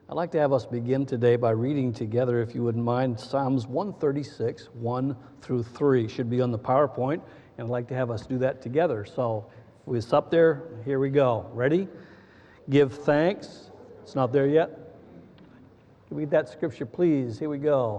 I'd like to have us begin today by reading together, if you wouldn't mind, Psalms 136, 1 through 3. Should be on the PowerPoint, and I'd like to have us do that together. So if it's up there, here we go. Ready? Give thanks. It's not there yet? Can we read that scripture, please? Here we go.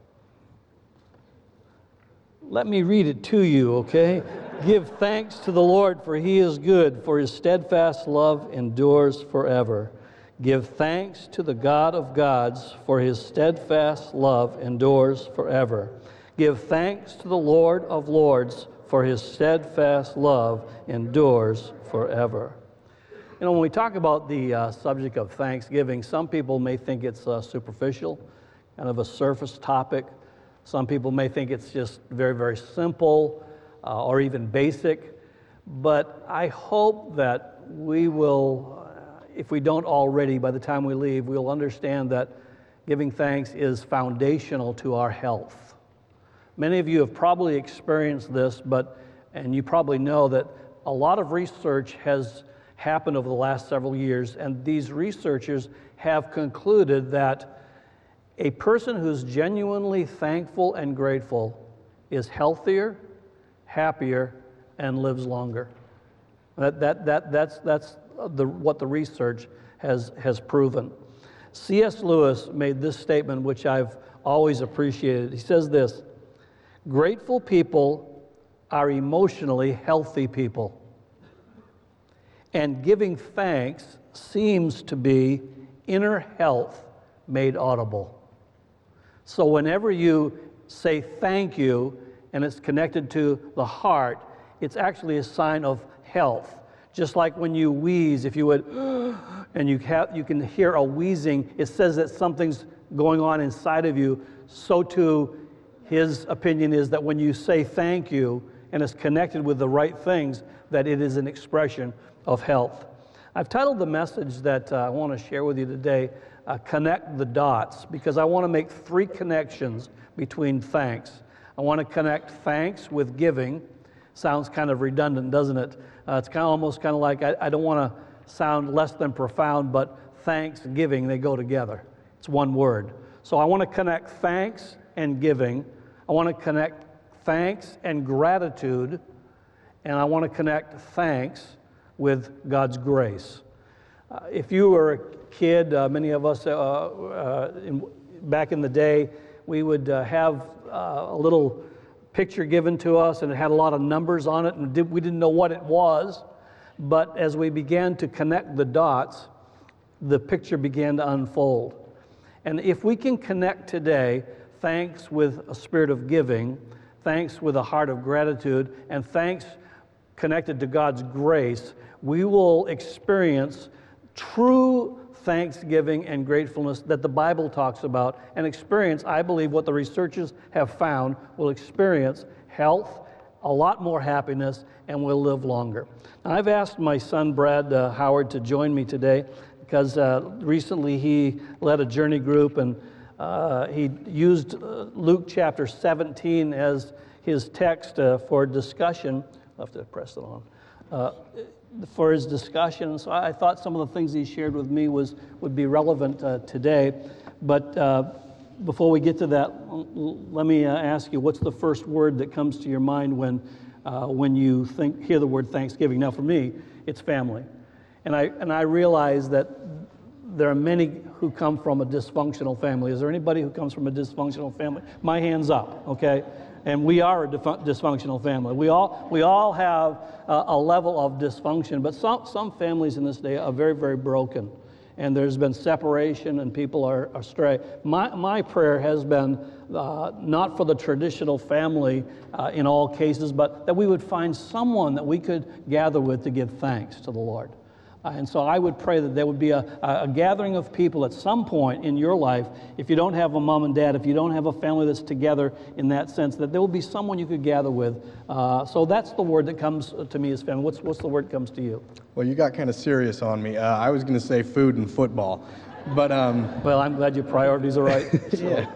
Let me read it to you, okay? Give thanks to the Lord, for He is good, for His steadfast love endures forever. Give thanks to the God of gods, for His steadfast love endures forever. Give thanks to the Lord of lords, for His steadfast love endures forever. You know, when we talk about the subject of Thanksgiving, some people may think it's superficial, kind of a surface topic. Some people may think it's just very, very simple or even basic. But I hope that we will, if we don't already, by the time we leave, we'll understand that giving thanks is foundational to our health. Many of you have probably experienced this, and you probably know that a lot of research has happened over the last several years, and these researchers have concluded that a person who's genuinely thankful and grateful is healthier, happier, and lives longer. That's what the research has proven. C.S. Lewis made this statement, which I've always appreciated. He says this: grateful people are emotionally healthy people, and giving thanks seems to be inner health made audible. So whenever you say thank you and it's connected to the heart, it's actually a sign of health. Just like when you wheeze, if you would, and you can hear a wheezing, it says that something's going on inside of you. So too, his opinion is that when you say thank you and it's connected with the right things, that it is an expression of health. I've titled the message that I want to share with you today, Connect the Dots, because I want to make three connections between thanks. I want to connect thanks with giving. Sounds kind of redundant, doesn't it? It's almost kind of like, I don't want to sound less than profound, but thanksgiving, they go together. It's one word. So I want to connect thanks and giving. I want to connect thanks and gratitude. And I want to connect thanks with God's grace. If you were a kid, many of us back in the day, we would have a little picture given to us, and it had a lot of numbers on it, and we didn't know what it was. But as we began to connect the dots, the picture began to unfold. And if we can connect today thanks with a spirit of giving, thanks with a heart of gratitude, and thanks connected to God's grace, we will experience true thanksgiving and gratefulness that the Bible talks about, and experience, I believe, what the researchers have found, will experience health, a lot more happiness, and will live longer. Now, I've asked my son, Brad Howard, to join me today because recently he led a journey group, and he used Luke chapter 17 as his text for discussion. I'll have to press it on. For his discussion. So I thought some of the things he shared with me would be relevant today. But before we get to that, let me ask you, what's the first word that comes to your mind when you hear the word Thanksgiving? Now, for me, it's family. And I realize that there are many who come from a dysfunctional family. Is there anybody who comes from a dysfunctional family? My hand's up, okay? And we are a dysfunctional family. We all have a level of dysfunction, but some families in this day are very, very broken. And there's been separation and people are astray. My prayer has been not for the traditional family in all cases, but that we would find someone that we could gather with to give thanks to the Lord. And so I would pray that there would be a gathering of people at some point in your life, if you don't have a mom and dad, if you don't have a family that's together in that sense, that there will be someone you could gather with. So that's the word that comes to me as family. What's the word that comes to you? Well, you got kind of serious on me. I was going to say food and football, but... Well, I'm glad your priorities are right. So. Yeah.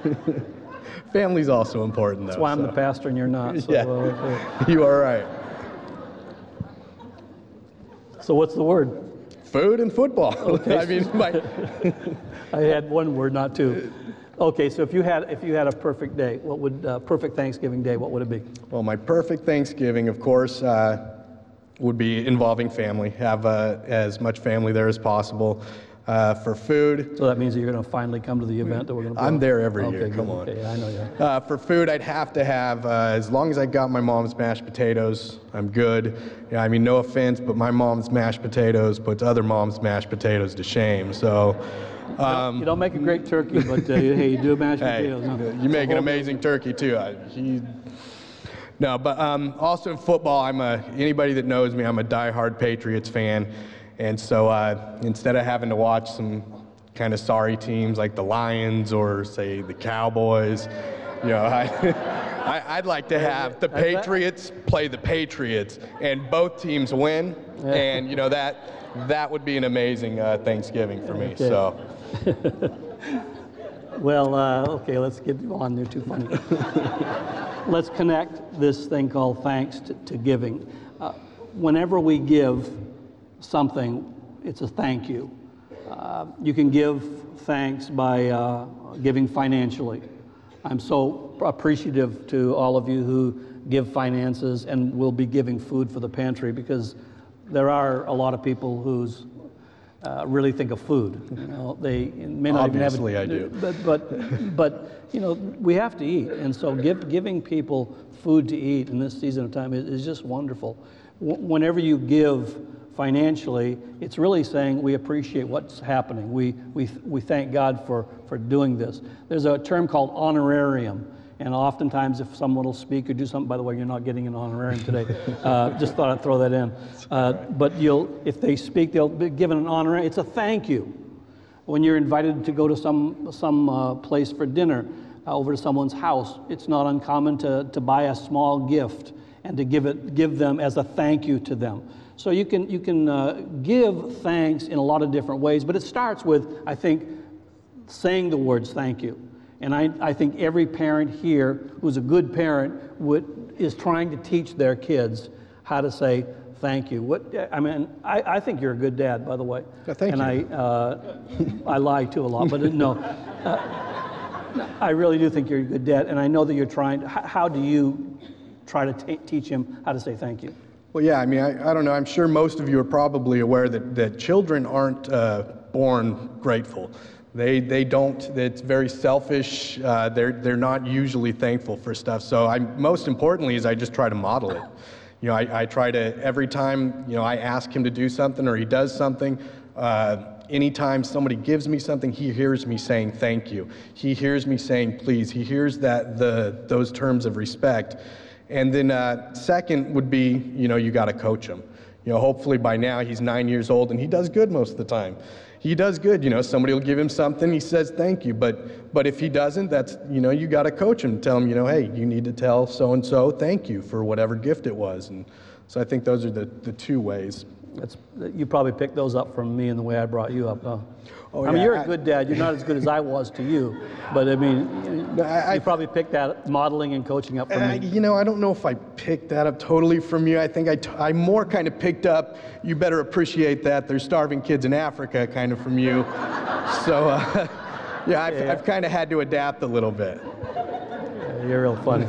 Family's also important, though. That's why I'm the pastor and you're not. So, yeah, you are right. So what's the word? Food and football. Okay. I mean, I had one word, not two. Okay, so if you had a perfect day, what would perfect Thanksgiving day? What would it be? well, my perfect Thanksgiving, of course, would be involving family. Have as much family there as possible. For food, So that means that you're going to finally come to the event that we're going to. I'm there every year. Okay, Come good. on. Okay, I know you are. For food, I'd have to have, as long as I got my mom's mashed potatoes, I'm good. Yeah, I mean, no offense, but my mom's mashed potatoes puts other moms' mashed potatoes to shame. So, You don't make a great turkey, but hey, you do mashed hey, potatoes. Huh? you make an amazing turkey too. No, but also in football, anybody that knows me, I'm a diehard Patriots fan. And so instead of having to watch some kind of sorry teams like the Lions or, say, the Cowboys, I'd like to have the Patriots play the Patriots and both teams win. Yeah. And, that would be an amazing Thanksgiving for me. Okay. So. Well, okay, let's get on. They're too funny. Let's connect this thing called thanks to giving. Whenever we give something, it's a thank you. You can give thanks by giving financially. I'm so appreciative to all of you who give finances and will be giving food for the pantry, because there are a lot of people who's really think of food. They may not Obviously even have I do. But we have to eat, and so giving people food to eat in this season of time is just wonderful. Whenever you give financially, it's really saying we appreciate what's happening. We thank God for doing this. There's a term called honorarium, and oftentimes if someone will speak or do something, by the way, you're not getting an honorarium today. Just thought I'd throw that in. But if they speak, they'll be given an honorarium. It's a thank you. When you're invited to go to some place for dinner, over to someone's house, it's not uncommon to buy a small gift and to give them as a thank you to them. So you can give thanks in a lot of different ways, but it starts with, I think, saying the words thank you. And I think every parent here who's a good parent is trying to teach their kids how to say thank you. I think you're a good dad, by the way. Yeah, thank you. And I lie too a lot, but no. I really do think you're a good dad, and I know that you're trying. How do you try to teach him how to say thank you? Well, yeah, I don't know. I'm sure most of you are probably aware that children aren't born grateful. They don't. It's very selfish. They're not usually thankful for stuff. So most importantly is I just try to model it. I try to, every time, I ask him to do something or he does something, anytime somebody gives me something, he hears me saying thank you. He hears me saying please. He hears those terms of respect. And then second would be, you got to coach him. Hopefully by now he's 9 years old and he does good most of the time. He does good. Somebody will give him something, he says thank you. But if he doesn't, that's, you got to coach him. Tell him, hey, you need to tell so-and-so thank you for whatever gift it was. And so I think those are the two ways. You probably picked those up from me and the way I brought you up. Oh, I mean, you're a good dad. You're not as good as I was to you, but you probably picked that modeling and coaching up from me. I don't know if I picked that up totally from you. I think I more kind of picked up, you better appreciate that there's starving kids in Africa, kind of from you. So, I've kind of had to adapt a little bit. Yeah, you're real funny.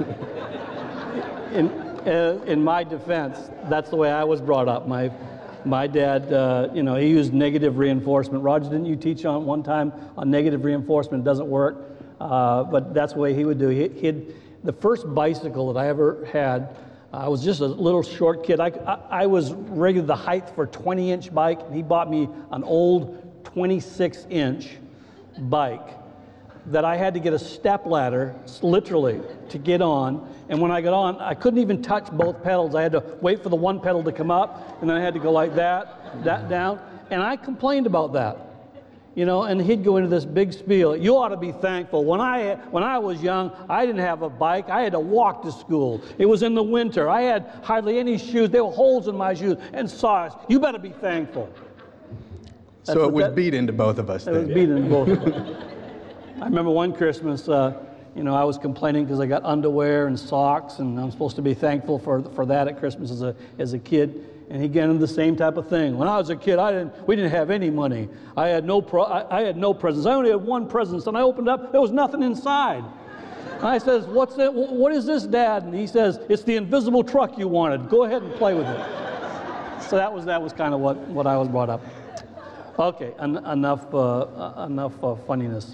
In my defense, that's the way I was brought up. My dad, he used negative reinforcement. Roger, didn't you teach on one time on negative reinforcement? It doesn't work, but that's the way he would do. The first bicycle that I ever had, I was just a little short kid. I was rated the height for a 20-inch bike, and he bought me an old 26-inch bike that I had to get a step ladder, literally, to get on. And when I got on, I couldn't even touch both pedals. I had to wait for the one pedal to come up, and then I had to go like that down. And I complained about that, and he'd go into this big spiel. You ought to be thankful. When I was young, I didn't have a bike. I had to walk to school. It was in the winter. I had hardly any shoes. There were holes in my shoes and socks. You better be thankful. So it was beat into both of us then. It was beat into both of us. I remember one Christmas, I was complaining because I got underwear and socks, and I'm supposed to be thankful for that at Christmas as a kid. And he again, the same type of thing. When I was a kid, we didn't have any money. I had no presents. I only had one present, and I opened up, there was nothing inside. And I says, what is this, Dad? And he says, it's the invisible truck you wanted. Go ahead and play with it. So that was kind of what I was brought up. Okay, enough funniness.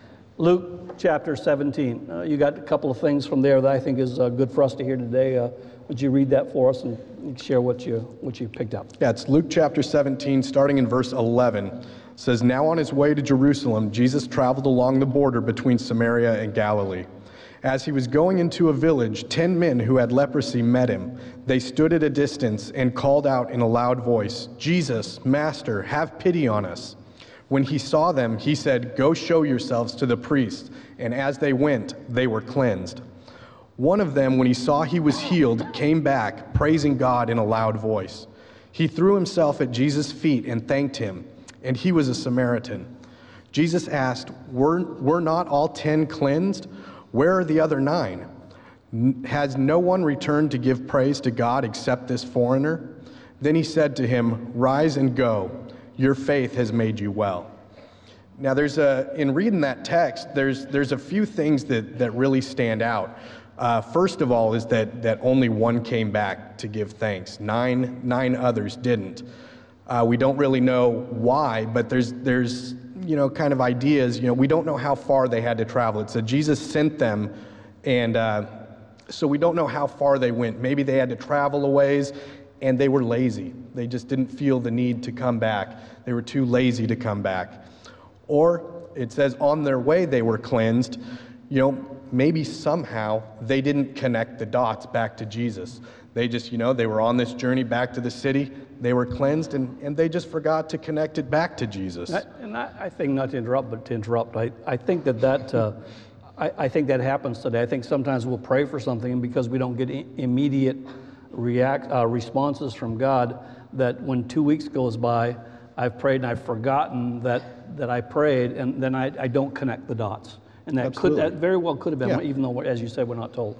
Luke chapter 17. You got a couple of things from there that I think is good for us to hear today. Would you read that for us and share what you picked up? Yeah, it's Luke chapter 17, starting in verse 11. It says, "Now on his way to Jerusalem, Jesus traveled along the border between Samaria and Galilee. As he was going into a village, 10 men who had leprosy met him. They stood at a distance and called out in a loud voice, 'Jesus, Master, have pity on us.' When he saw them, he said, 'Go show yourselves to the priests.' And as they went, they were cleansed. One of them, when he saw he was healed, came back, praising God in a loud voice. He threw himself at Jesus' feet and thanked him, and he was a Samaritan. Jesus asked, 'Were not all 10 cleansed? Where are the other 9? Has no one returned to give praise to God except this foreigner?' Then he said to him, 'Rise and go. Your faith has made you well.'" Now, in reading that text, there's a few things that really stand out. First of all is that only one came back to give thanks. Nine others didn't. We don't really know why, but there's kind of ideas. We don't know how far they had to travel. It said Jesus sent them, and so we don't know how far they went. Maybe they had to travel a ways, and they were lazy. They just didn't feel the need to come back. They were too lazy to come back. Or it says on their way they were cleansed. Maybe somehow they didn't connect the dots back to Jesus. They just, they were on this journey back to the city. They were cleansed, and they just forgot to connect it back to Jesus. I think, not to interrupt, but to interrupt, I think I think that happens today. I think sometimes we'll pray for something, and because we don't get immediate responses from God, that when 2 weeks goes by, I've prayed and I've forgotten that I prayed, and then I don't connect the dots. And that very well could have been, even though, as you said, we're not told.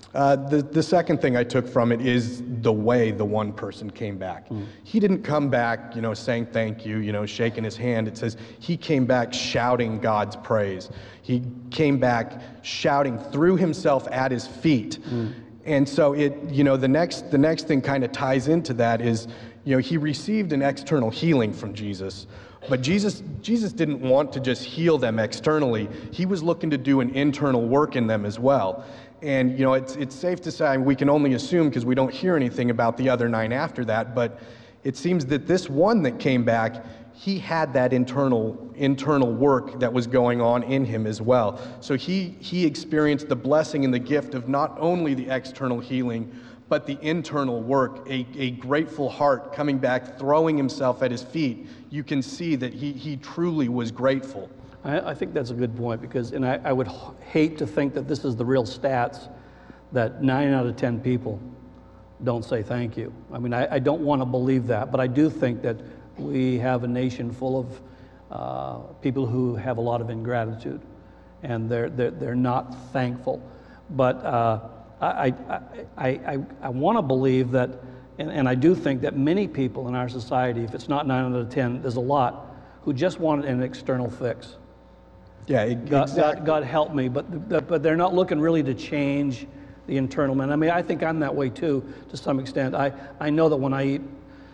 The second thing I took from it is the way the one person came back. He didn't come back, saying thank you, shaking his hand. It says he came back shouting God's praise. He came back shouting, threw himself at his feet. And so the next thing kind of ties into that is, he received an external healing from Jesus. But Jesus didn't want to just heal them externally. He was looking to do an internal work in them as well. And, it's safe to say, we can only assume because we don't hear anything about the other 9 after that, but it seems that this one that came back, he had that internal work that was going on in him as well. So he experienced the blessing and the gift of not only the external healing, but the internal work, a grateful heart coming back, throwing himself at his feet. You can see that he truly was grateful. I think that's a good point, because, and I would hate to think that this is the real stats, that 9 out of 10 people don't say thank you. I don't want to believe that, but I do think that we have a nation full of people who have a lot of ingratitude, and they're not thankful. But I want to believe that, and I do think that many people in our society, if it's not 9 out of 10, there's a lot who just want an external fix. Yeah, exactly. God help me, but they're not looking really to change the internal man. I think I'm that way too, to some extent. I know that when I eat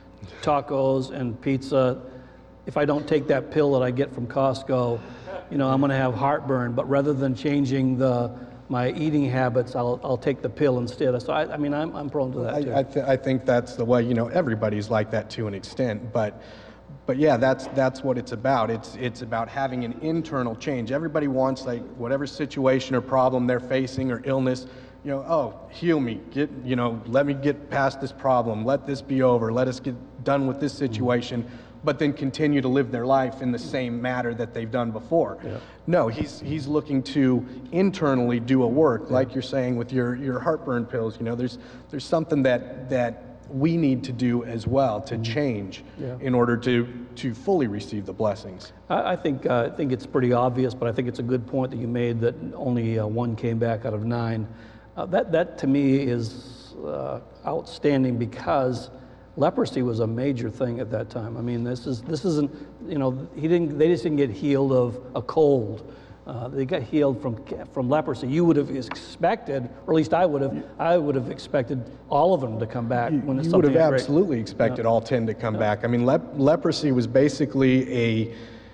tacos and pizza, if I don't take that pill that I get from Costco, I'm going to have heartburn. But rather than changing my eating habits, I'll take the pill instead. So I'm prone to that too. I think that's the way. Everybody's like that to an extent, but yeah, that's what it's about. It's about having an internal change. Everybody wants, like, whatever situation or problem they're facing or illness, heal me, let me get past this problem, let this be over, let us get done with this situation, but then continue to live their life in the same manner that they've done before. Yeah. No, he's looking to internally do a work, like you're saying with your heartburn pills. There's something that we need to do as well to change in order to fully receive the blessings. I think it's pretty obvious, but I think it's a good point that you made, that only 1 came back out of 9. That to me is outstanding, because leprosy was a major thing at that time. I mean, this isn't, you know, they just didn't get healed of a cold. They got healed from leprosy. You would have expected, or at least I would have expected all of them to come back when it's something. You would have absolutely expected all 10 to come back. I mean, leprosy was basically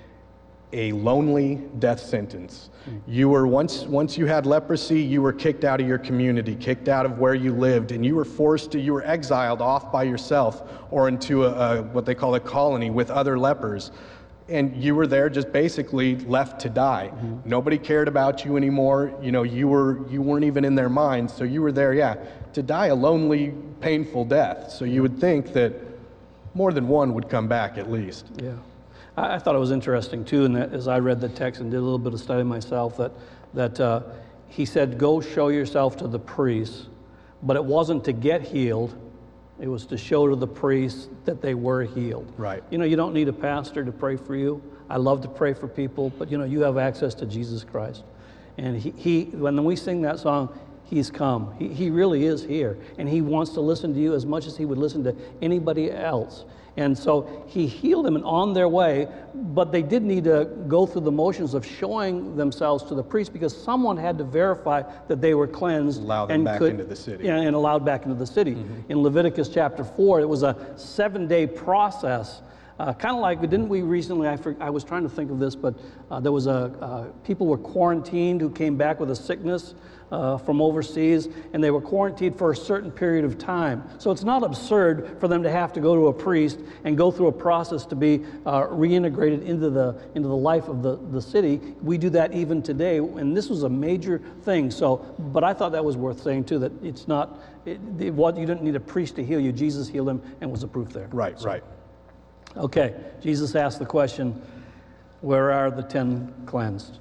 a lonely death sentence. You were once you had leprosy, you were kicked out of your community, kicked out of where you lived, and you were exiled off by yourself or into what they call a colony with other lepers. And you were there just basically left to die. Nobody cared about you anymore. You know, you weren't even in their minds. So you were there, to die a lonely, painful death. So you would think that more than one would come back at least. Yeah. I thought it was interesting too, and that as I read the text and did a little bit of study myself, that he said, "Go show yourself to the priests," but it wasn't to get healed; it was to show to the priests that they were healed. Right. You know, you don't need a pastor to pray for you. I love to pray for people, but you know, you have access to Jesus Christ, and he when we sing that song, He's come. He really is here, and He wants to listen to you as much as He would listen to anybody else. And so He healed them and on their way, but they did need to go through the motions of showing themselves to the priest because someone had to verify that they were cleansed. Allow them back into the city. Yeah, and allowed back into the city. In Leviticus chapter 4, it was a 7-day process. Kind of like, didn't we recently, I was trying to think of this, but there was people were quarantined who came back with a sickness from overseas, and they were quarantined for a certain period of time. So it's not absurd for them to have to go to a priest and go through a process to be reintegrated into the life of the city. We do that even today, and this was a major thing. So, but I thought that was worth saying too, that it's not, you didn't need a priest to heal you. Jesus healed him and was the proof there. Right, so. Right. Okay, Jesus asked the question, where are the 10 cleansed?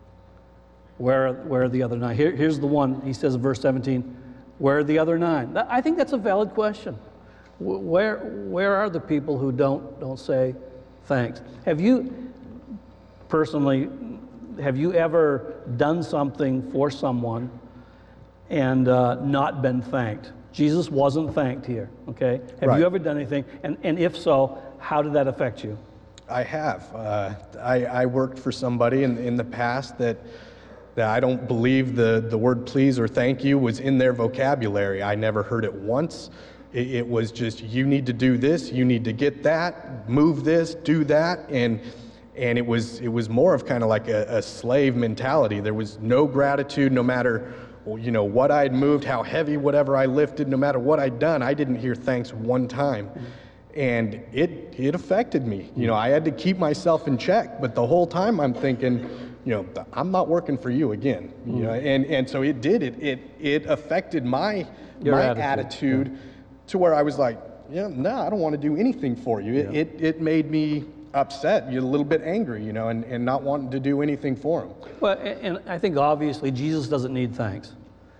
Where are the other 9? Here's the one, he says in verse 17, where are the other 9? I think that's a valid question. Where are the people who don't say thanks? Have you ever done something for someone and not been thanked? Jesus wasn't thanked here, okay? Have you ever done anything? And if so, how did that affect you? I have. I worked for somebody in the past that I don't believe the word please or thank you was in their vocabulary. I never heard it once. It was just, you need to do this, you need to get that, move this, do that, and it was more of kind of like a slave mentality. There was no gratitude, no matter what I'd moved, how heavy whatever I lifted, no matter what I'd done. I didn't hear thanks one time. And it affected me. I had to keep myself in check, but the whole time I'm thinking, I'm not working for you again. And so it did. It affected my attitude to where I was like, I don't want to do anything for you. It made me upset, a little bit angry, and not wanting to do anything for him. Well, and I think obviously Jesus doesn't need thanks.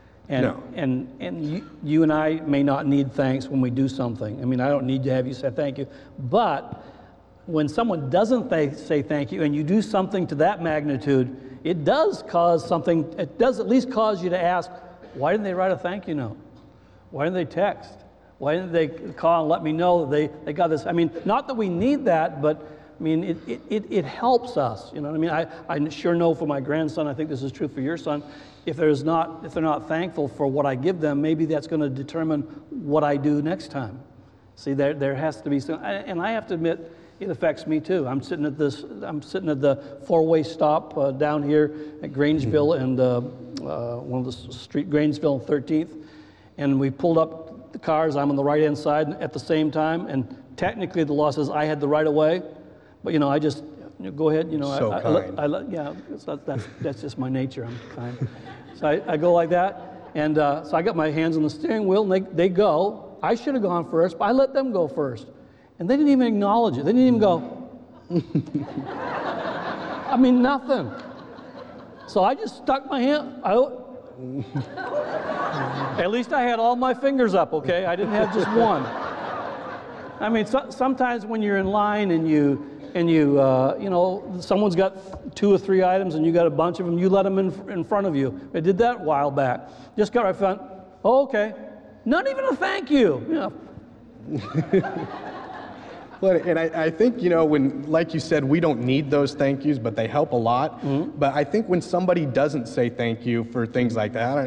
And you and I may not need thanks when we do something. I mean, I don't need to have you say thank you. But when someone doesn't say thank you and you do something to that magnitude, it does cause something, it does at least cause you to ask, why didn't they write a thank you note? Why didn't they text? Why didn't they call and let me know that they got this? I mean, not that we need that, but I mean, it helps us. You know what I mean? I sure know for my grandson, I think this is true for your son, if they're not thankful for what I give them, maybe that's going to determine what I do next time. See, there has to be some, and I have to admit, it affects me too. I'm sitting at the four-way stop down here at Grangeville and one of the street, Grangeville and 13th, and we pulled up the cars. I'm on the right-hand side at the same time, and technically the law says I had the right of way, but I just go ahead. So kind. That's just my nature. I'm kind. So I go like that, and so I got my hands on the steering wheel, and they go. I should have gone first, but I let them go first. And they didn't even acknowledge it. They didn't even go, I mean, nothing. So I just stuck my hand out. At least I had all my fingers up, okay? I didn't have just one. I mean, sometimes when you're in line and someone's got 2 or 3 items and you got a bunch of them, you let them in front of you. I did that a while back. Just got right front. Oh, okay. Not even a thank you. Well, and I think, when, like you said, we don't need those thank yous, but they help a lot. But I think when somebody doesn't say thank you for things like that,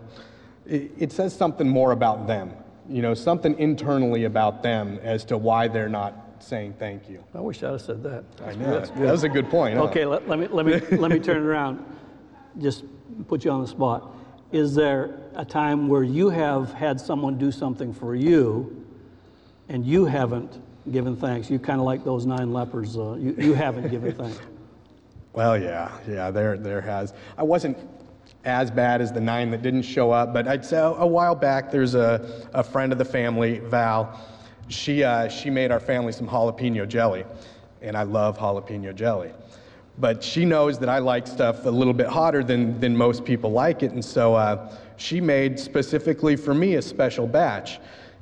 it says something more about them, something internally about them as to why they're not saying thank you. I wish I'd have said that. I know. That was a good point. Huh? Okay, let me turn it around. Just put you on the spot. Is there a time where you have had someone do something for you and you haven't given thanks? You kind of like those 9 lepers. You haven't given thanks. Well, yeah, there has. I wasn't as bad as the 9 that didn't show up, but I'd say a while back there's a friend of the family, Val. She made our family some jalapeno jelly, and I love jalapeno jelly. But she knows that I like stuff a little bit hotter than most people like it, and so she made specifically for me a special batch.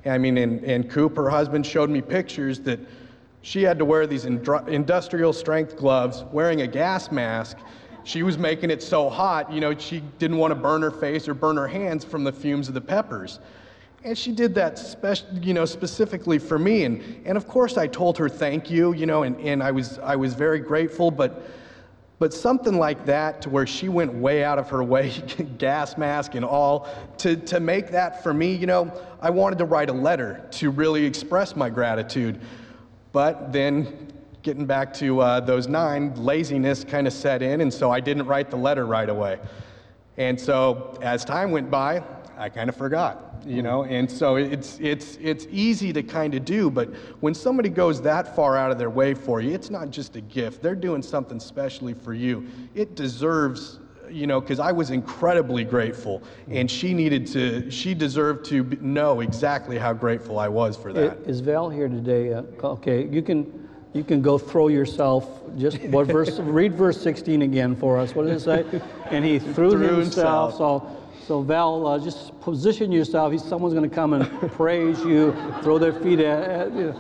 And Coop, her husband, showed me pictures that she had to wear these industrial strength gloves, wearing a gas mask. She was making it so hot, she didn't want to burn her face or burn her hands from the fumes of the peppers. And she did that specifically for me. And of course I told her thank you, and I was very grateful, but something like that, to where she went way out of her way, gas mask and all, to make that for me, I wanted to write a letter to really express my gratitude. But then, getting back to those 9, laziness kind of set in, and so I didn't write the letter right away. And so, as time went by, I kind of forgot. And so it's easy to kind of do, but when somebody goes that far out of their way for you, it's not just a gift. They're doing something specially for you. It deserves, because I was incredibly grateful, and she deserved to know exactly how grateful I was for that. Is Val here today? Okay, you can go throw yourself. Just what verse? Read verse 16 again for us. What does it say? And he threw himself. So Val, just position yourself. Someone's going to come and praise you, throw their feet at you.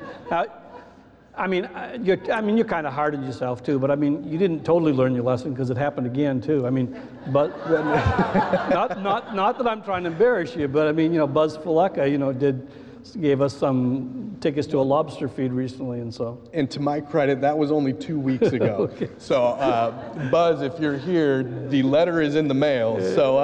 You're kind of hard on yourself too. But you didn't totally learn your lesson, because it happened again too. But not that I'm trying to embarrass you, but Buzz Faleka, gave us some tickets to a lobster feed recently, and so. And to my credit, that was only 2 weeks ago. Okay. So, Buzz, if you're here, the letter is in the mail. So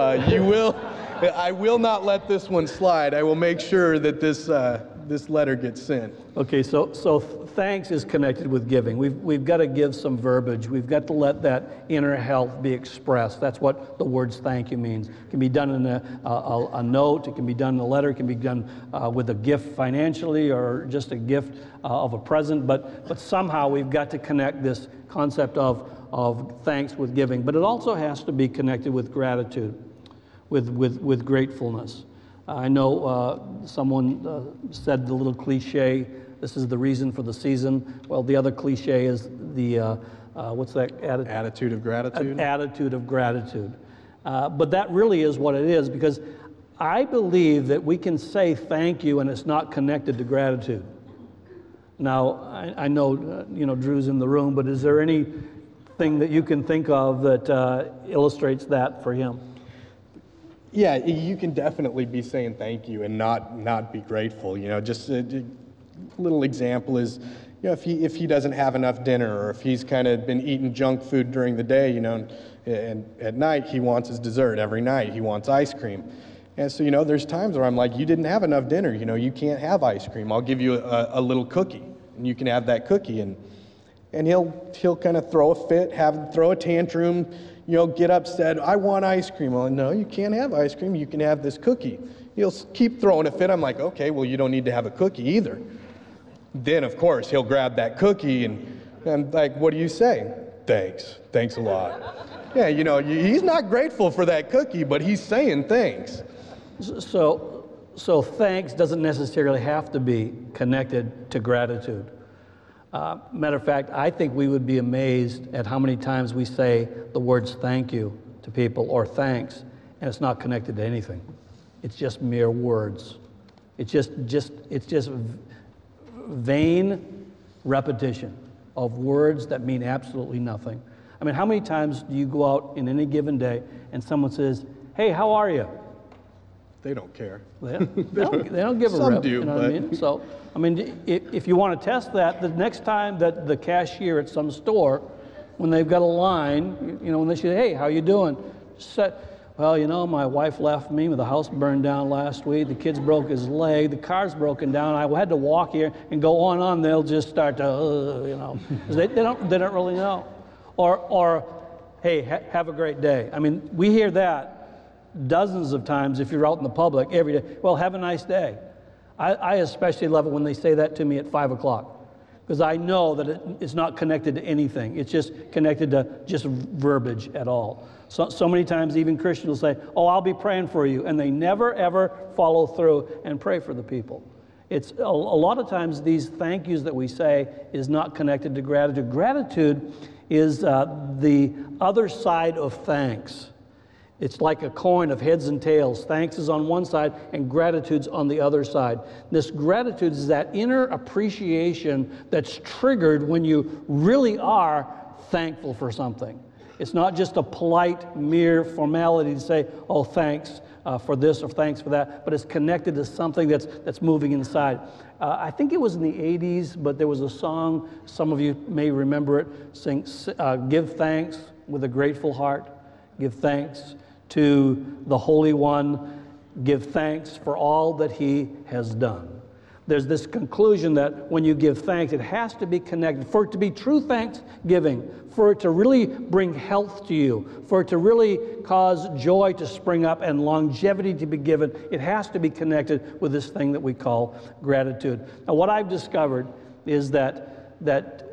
I will not let this one slide. I will make sure that this letter gets sent. Okay, so thanks is connected with giving. We've got to give some verbiage. We've got to let that inner health be expressed. That's what the words thank you means. It can be done in a note. It can be done in a letter. It can be done with a gift financially, or just a gift of a present. But somehow we've got to connect this concept of thanks with giving. But it also has to be connected with gratitude, with gratefulness. I know someone said the little cliche, this is the reason for the season. Well, the other cliche is the, what's that? Attitude of gratitude. Attitude of gratitude. But that really is what it is, because I believe that we can say thank you and it's not connected to gratitude. Now, I know, Drew's in the room, but is there anything that you can think of that illustrates that for him? Yeah, you can definitely be saying thank you and not be grateful. Just a little example is, if he doesn't have enough dinner, or if he's kind of been eating junk food during the day, and at night he wants his dessert. Every night he wants ice cream. And so, there's times where I'm like, you didn't have enough dinner. You can't have ice cream. I'll give you a little cookie, and you can have that cookie. And he'll kind of throw a fit, throw a tantrum, get upset. I want ice cream. Well, no, you can't have ice cream. You can have this cookie. He'll keep throwing a fit. I'm like, okay, well, you don't need to have a cookie either. Then, of course, he'll grab that cookie, and I'm like, what do you say? Thanks a lot. Yeah, he's not grateful for that cookie, but he's saying thanks. So thanks doesn't necessarily have to be connected to gratitude. Matter of fact, I think we would be amazed at how many times we say the words thank you to people, or thanks, and it's not connected to anything. It's just mere words. It's just vain repetition of words that mean absolutely nothing. How many times do you go out in any given day and someone says, hey, how are you? They don't care. They don't give a Some rip. do, You know what I but- mean? So, I mean, if you want to test that, the next time that the cashier at some store, when they've got a line, you know, when they say, "Hey, how you doing?" Say, "Well, you know, my wife left me. The house burned down last week. The kids broke his leg. The car's broken down. I had to walk here," and go on. They'll just start to, you know, 'cause they don't really know. Or, "Hey, have a great day." I mean, we hear that dozens of times if you're out in the public every day. "Well, have a nice day." I especially love it when they say that to me at 5 o'clock, because I know that it's not connected to anything. It's just connected to just verbiage at all. So many times even Christians will say, "Oh, I'll be praying for you," and they never ever follow through and pray for the people. It's a lot of times these thank yous that we say is not connected to gratitude. Gratitude is the other side of thanks. It's like a coin of heads and tails. Thanks is on one side and gratitude's on the other side. This gratitude is that inner appreciation that's triggered when you really are thankful for something. It's not just a polite, mere formality to say, "Oh, thanks for this," or "Thanks for that," but it's connected to something that's moving inside. I think it was in the 80s, but there was a song, some of you may remember it, "Give thanks with a grateful heart. Give thanks to the Holy One. Give thanks for all that He has done." There's this conclusion that when you give thanks, it has to be connected. For it to be true thanksgiving, for it to really bring health to you, for it to really cause joy to spring up and longevity to be given, it has to be connected with this thing that we call gratitude. Now, what I've discovered is that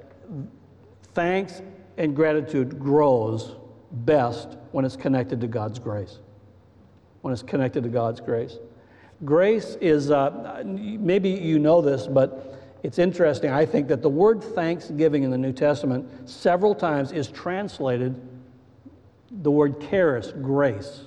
thanks and gratitude grows best when it's connected to God's grace. When it's connected to God's grace. Grace is, maybe you know this, but it's interesting. I think that the word thanksgiving in the New Testament several times is translated the word charis, grace.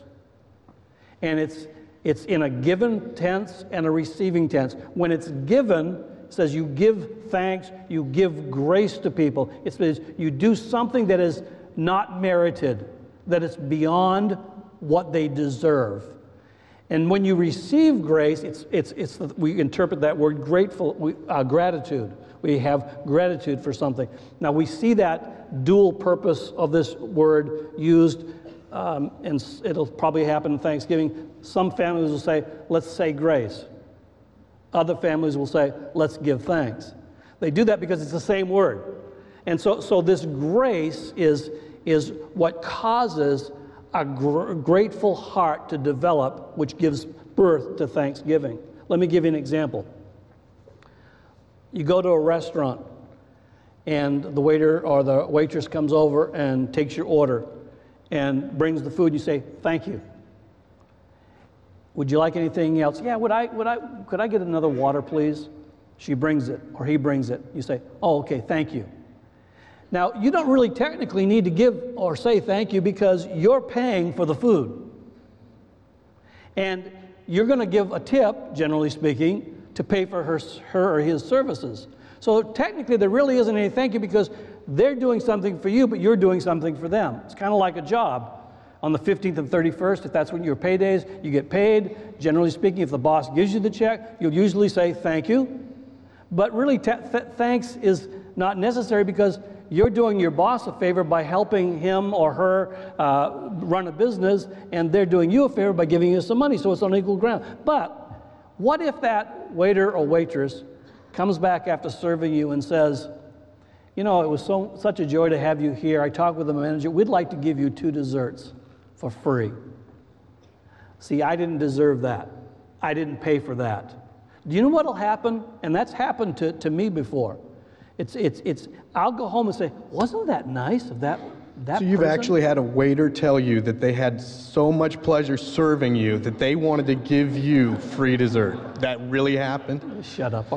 And it's in a given tense and a receiving tense. When it's given, it says you give thanks, you give grace to people. It says you do something that is not merited, that it's beyond what they deserve. And when you receive grace, we interpret that word gratitude. We have gratitude for something. Now we see that dual purpose of this word used, and it'll probably happen in Thanksgiving. Some families will say, "Let's say grace." Other families will say, "Let's give thanks." They do that because it's the same word. And so this grace is what causes a grateful heart to develop, which gives birth to thanksgiving. Let me give you an example. You go to a restaurant, and the waiter or the waitress comes over and takes your order and brings the food. You say, "Thank you. Would you like anything else?" "Yeah, could I get another water, please?" She brings it, or he brings it. You say, "Oh, okay, thank you." Now, you don't really technically need to give or say thank you because you're paying for the food. And you're going to give a tip, generally speaking, to pay for her or his services. So technically, there really isn't any thank you because they're doing something for you, but you're doing something for them. It's kind of like a job. On the 15th and 31st, if that's when your payday is, you get paid. Generally speaking, if the boss gives you the check, you'll usually say thank you. But really, thanks is not necessary because you're doing your boss a favor by helping him or her run a business, and they're doing you a favor by giving you some money, so it's on equal ground. But what if that waiter or waitress comes back after serving you and says, "You know, it was such a joy to have you here. I talked with the manager. We'd like to give you 2 desserts for free." See, I didn't deserve that. I didn't pay for that. Do you know what'll happen? And that's happened to me before. I'll go home and say, "Wasn't that nice of that So you've person?" actually had a waiter tell you that they had so much pleasure serving you that they wanted to give you free dessert. That really happened? Shut up.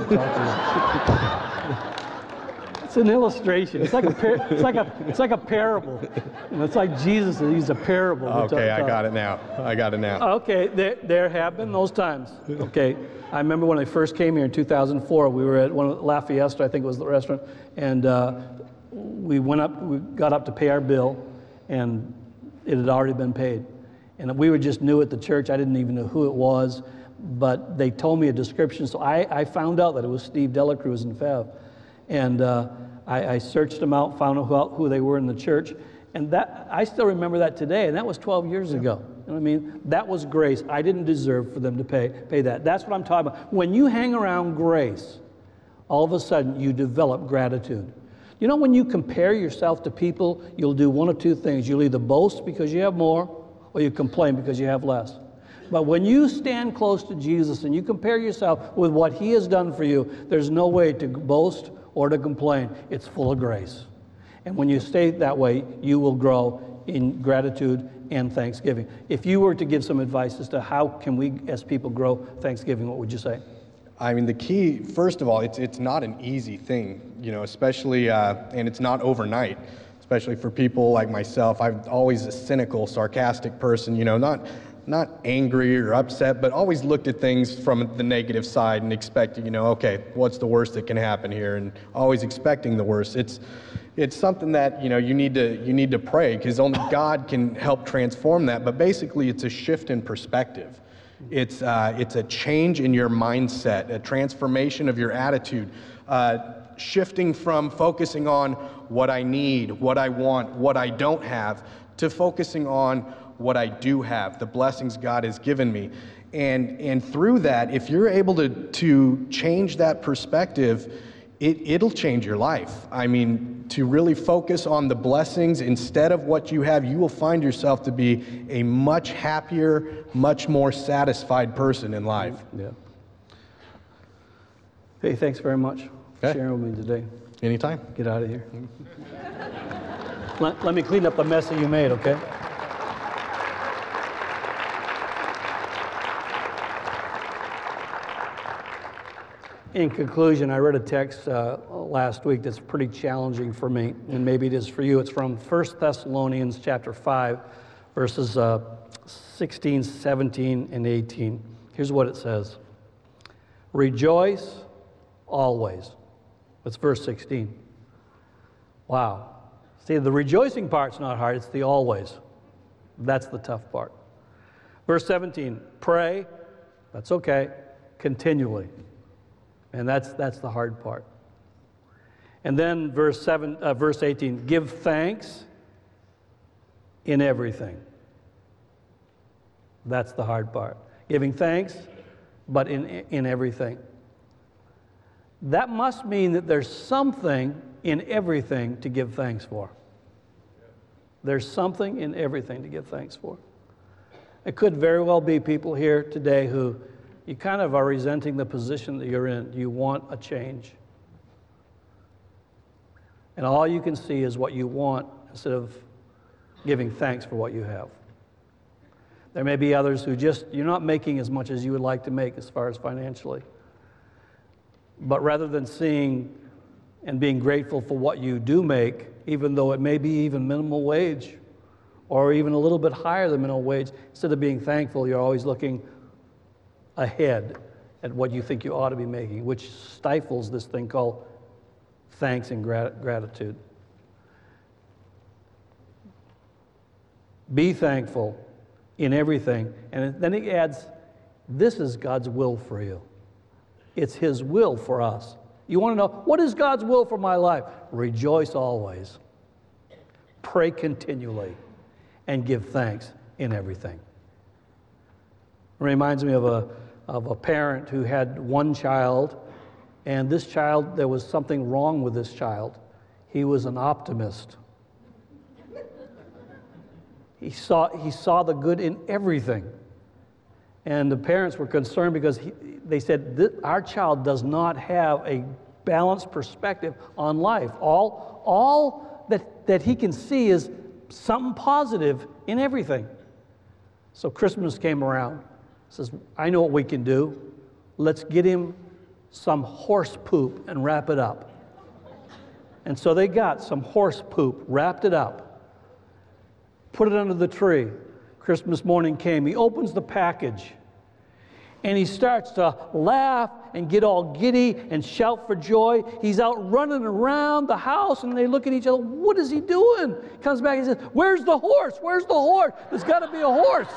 It's an illustration. It's like a parable. It's like Jesus used a parable. Okay, I got it now. Okay, there have been those times. Okay, I remember when I first came here in 2004. We were at one of La Fiesta, I think it was the restaurant, and we got up to pay our bill, and it had already been paid. And we were just new at the church. I didn't even know who it was, but they told me a description. So I found out that it was Steve Delacruz and Fev. And I searched them out, found out who they were in the church. And that I still remember that today, and that was 12 years ago. You know what I mean? That was grace. I didn't deserve for them to pay that. That's what I'm talking about. When you hang around grace, all of a sudden you develop gratitude. You know, when you compare yourself to people, you'll do one of two things. You'll either boast because you have more, or you complain because you have less. But when you stand close to Jesus and you compare yourself with what He has done for you, there's no way to boast or to complain. It's full of grace. And when you stay that way, you will grow in gratitude and thanksgiving. If you were to give some advice as to how can we as people grow thanksgiving, what would you say? I mean, the key, first of all, it's not an easy thing, you know, especially, and it's not overnight, especially for people like myself. I'm always a cynical, sarcastic person, you know, not angry or upset, but always looked at things from the negative side and expecting, you know, okay, what's the worst that can happen here? And always expecting the worst. It's something that, you know, you need to pray, because only God can help transform that. But basically, it's a shift in perspective. It's a change in your mindset, a transformation of your attitude, shifting from focusing on what I need, what I want, what I don't have, to focusing on what I do have, the blessings God has given me. And through that, if you're able to change that perspective, it'll change your life. I mean, to really focus on the blessings instead of what you have, you will find yourself to be a much happier, much more satisfied person in life. Yeah. Hey, thanks very much for sharing with me today. Anytime. Get out of here. Let me clean up the mess that you made, okay? In conclusion, I read a text last week that's pretty challenging for me, and maybe it is for you. It's from 1 Thessalonians chapter 5, verses 16, 17, and 18. Here's what it says. Rejoice always. That's verse 16. Wow. See, the rejoicing part's not hard, it's the always. That's the tough part. Verse 17, pray, that's okay, continually. And that's the hard part. And then verse 18, give thanks in everything. That's the hard part. Giving thanks, but in everything. That must mean that there's something in everything to give thanks for. There's something in everything to give thanks for. It could very well be people here today who you kind of are resenting the position that you're in. You want a change. And all you can see is what you want instead of giving thanks for what you have. There may be others who you're not making as much as you would like to make as far as financially. But rather than seeing and being grateful for what you do make, even though it may be even minimum wage or even a little bit higher than minimum wage, instead of being thankful, you're always looking ahead at what you think you ought to be making, which stifles this thing called thanks and gratitude. Be thankful in everything. And then he adds, this is God's will for you. It's His will for us. You want to know, what is God's will for my life? Rejoice always. Pray continually. And give thanks in everything. It reminds me of a parent who had one child, and this child, there was something wrong with this child. He was an optimist. He saw the good in everything. And the parents were concerned because they said, our child does not have a balanced perspective on life. All that he can see is something positive in everything. So Christmas came around. Says, I know what we can do. Let's get him some horse poop and wrap it up. And so they got some horse poop, wrapped it up, put it under the tree. Christmas morning came. He opens the package, And he starts to laugh and get all giddy and shout for joy. He's out running around the house, and they look at each other. What is he doing? He comes back and says, "Where's the horse? Where's the horse? There's got to be a horse."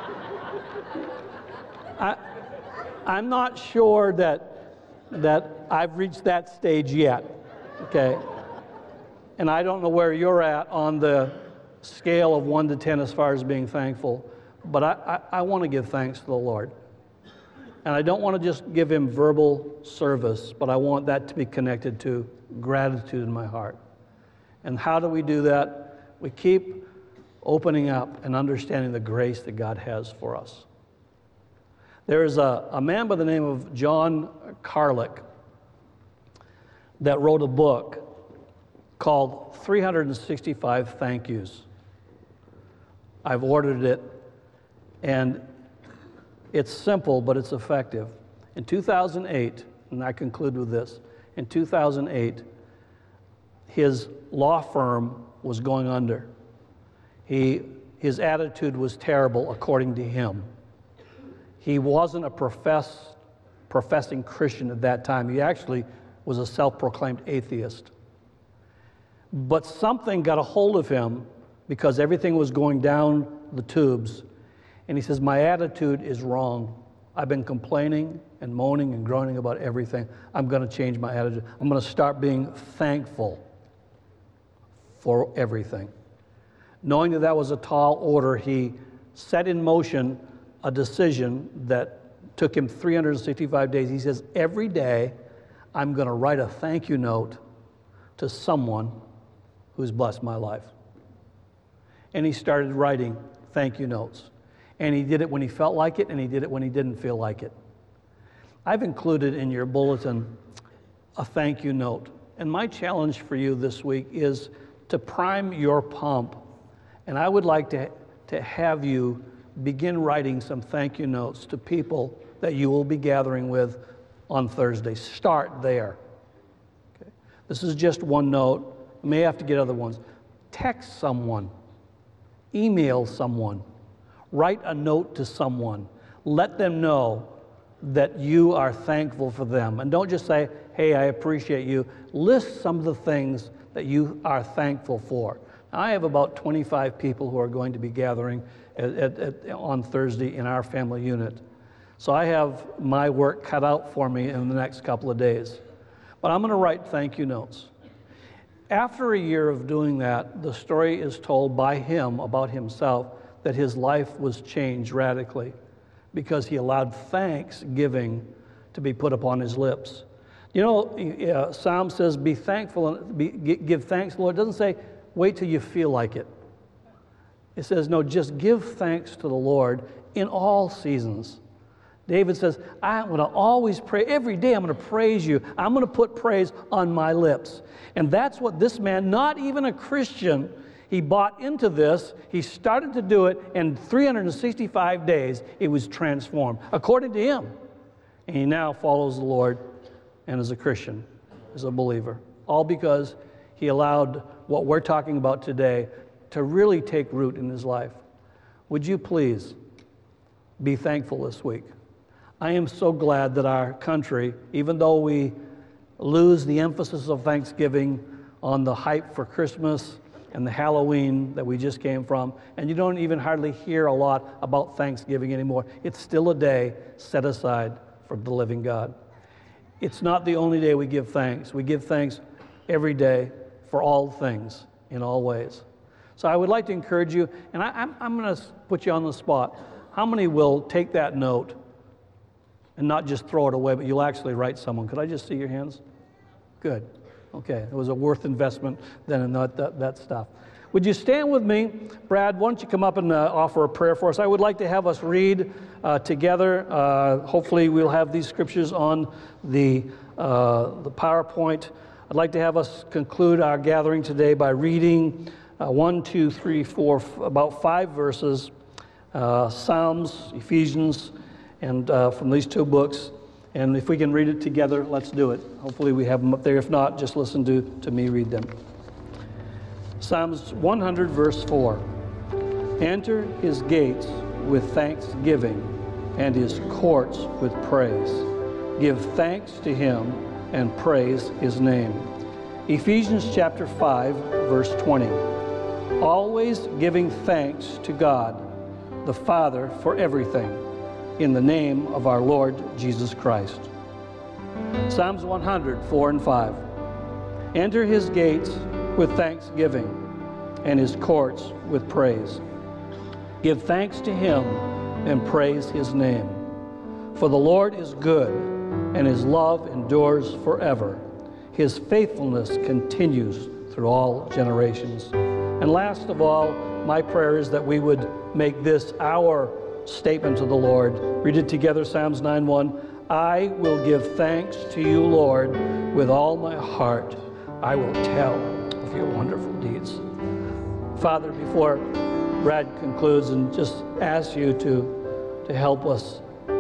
I'm not sure that I've reached that stage yet, okay? And I don't know where you're at on the scale of 1 to 10 as far as being thankful, but I want to give thanks to the Lord. And I don't want to just give him verbal service, but I want that to be connected to gratitude in my heart. And how do we do that? We keep opening up and understanding the grace that God has for us. There's a man by the name of John Carlick that wrote a book called 365 Thank Yous. I've ordered it, and it's simple, but it's effective. In 2008, and I conclude with this, in 2008, his law firm was going under. His attitude was terrible, according to him. He wasn't a professing Christian at that time. He actually was a self-proclaimed atheist. But something got a hold of him because everything was going down the tubes. And he says, "My attitude is wrong. I've been complaining and moaning and groaning about everything. I'm going to change my attitude. I'm going to start being thankful for everything." Knowing that that was a tall order, he set in motion a decision that took him 365 days. He says, "Every day I'm going to write a thank you note to someone who's blessed my life." And he started writing thank you notes. And he did it when he felt like it, and he did it when he didn't feel like it. I've included in your bulletin a thank you note. And my challenge for you this week is to prime your pump. And I would like to have you begin writing some thank you notes to people that you will be gathering with on Thursday. Start there. Okay. This is just one note. You may have to get other ones. Text someone. Email someone. Write a note to someone. Let them know that you are thankful for them. And don't just say, "Hey, I appreciate you." List some of the things that you are thankful for. Now, I have about 25 people who are going to be gathering on Thursday in our family unit. So I have my work cut out for me in the next couple of days. But I'm going to write thank you notes. After a year of doing that, the story is told by him about himself that his life was changed radically because he allowed thanksgiving to be put upon his lips. You know, Psalm says, "Be thankful and give thanks to the Lord." It doesn't say, "Wait till you feel like it." It says, no, just give thanks to the Lord in all seasons. David says, "I'm going to always pray. Every day I'm going to praise you. I'm going to put praise on my lips." And that's what this man, not even a Christian, he bought into this. He started to do it, and 365 days it was transformed, according to him. And he now follows the Lord and is a Christian, is a believer. All because he allowed what we're talking about today to really take root in his life. Would you please be thankful this week? I am so glad that our country, even though we lose the emphasis of Thanksgiving on the hype for Christmas and the Halloween that we just came from, and you don't even hardly hear a lot about Thanksgiving anymore. It's still a day set aside for the living God. It's not the only day we give thanks. We give thanks every day for all things in all ways. So I would like to encourage you, and I'm going to put you on the spot. How many will take that note and not just throw it away, but you'll actually write someone? Could I just see your hands? Good. Okay. It was a worth investment then in that stuff. Would you stand with me? Brad, why don't you come up and offer a prayer for us? I would like to have us read together. Hopefully we'll have these scriptures on the PowerPoint. I'd like to have us conclude our gathering today by reading 1, 2, 3, 4, about 5 verses, Psalms, Ephesians, and from these 2 books. And if we can read it together, let's do it. Hopefully we have them up there. If not, just listen to me read them. Psalms 100, verse 4. Enter his gates with thanksgiving and his courts with praise. Give thanks to him and praise his name. Ephesians chapter 5, verse 20. Always giving thanks to God, the Father, for everything, in the name of our Lord Jesus Christ. Psalms 100, 4 and 5. Enter his gates with thanksgiving and his courts with praise. Give thanks to him and praise his name. For the Lord is good, and his love endures forever. His faithfulness continues through all generations. And last of all, my prayer is that we would make this our statement to the Lord. Read it together, Psalms 9:1. I will give thanks to you, Lord, with all my heart. I will tell of your wonderful deeds. Father, before Brad concludes, and just ask you to help us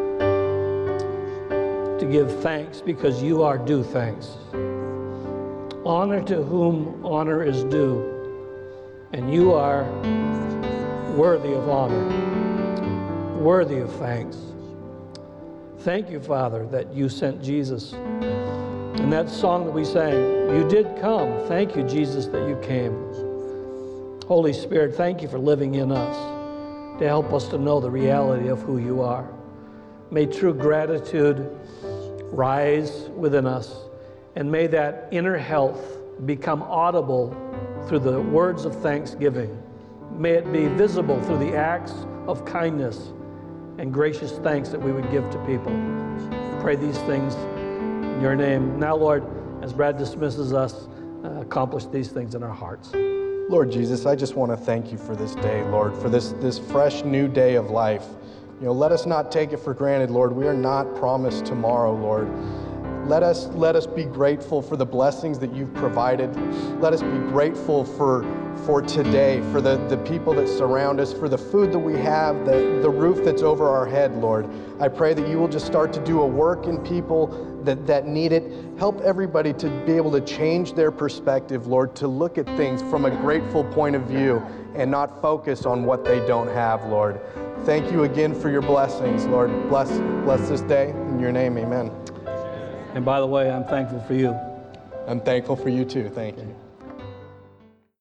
to give thanks, because you are due thanks. Honor to whom honor is due, and you are worthy of honor, worthy of thanks. Thank you, Father, that you sent Jesus. And that song that we sang, you did come. Thank you, Jesus, that you came. Holy Spirit, thank you for living in us to help us to know the reality of who you are. May true gratitude rise within us, and may that inner health become audible through the words of thanksgiving. May it be visible through the acts of kindness and gracious thanks that we would give to people. Pray these things in your name. Now, Lord, as Brad dismisses us, accomplish these things in our hearts. Lord Jesus, I just want to thank you for this day, Lord, for this fresh new day of life. You know, let us not take it for granted, Lord. We are not promised tomorrow, Lord. Let us be grateful for the blessings that you've provided. Let us be grateful for today, for the people that surround us, for the food that we have, the roof that's over our head, Lord. I pray that you will just start to do a work in people that need it. Help everybody to be able to change their perspective, Lord, to look at things from a grateful point of view and not focus on what they don't have, Lord. Thank you again for your blessings, Lord. Bless this day. In your name, amen. And by the way, I'm thankful for you. I'm thankful for you too. Thank you.